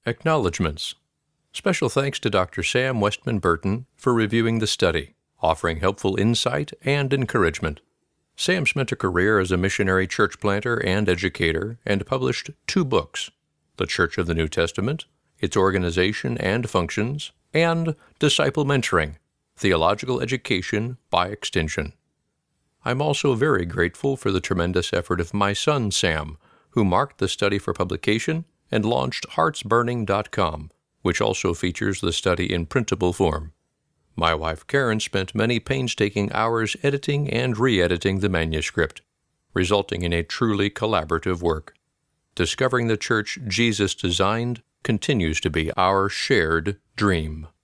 Acknowledgements. Special thanks to Dr. Sam Westman Burton for reviewing the study, offering helpful insight and encouragement. Sam spent a career as a missionary church planter and educator and published 2 books, The Church of the New Testament, Its Organization and Functions, and Disciple Mentoring, Theological Education by Extension. I'm also very grateful for the tremendous effort of my son Sam, who marked the study for publication and launched heartsburning.com, which also features the study in printable form. My wife Karen spent many painstaking hours editing and re-editing the manuscript, resulting in a truly collaborative work. Discovering the church Jesus designed continues to be our shared dream.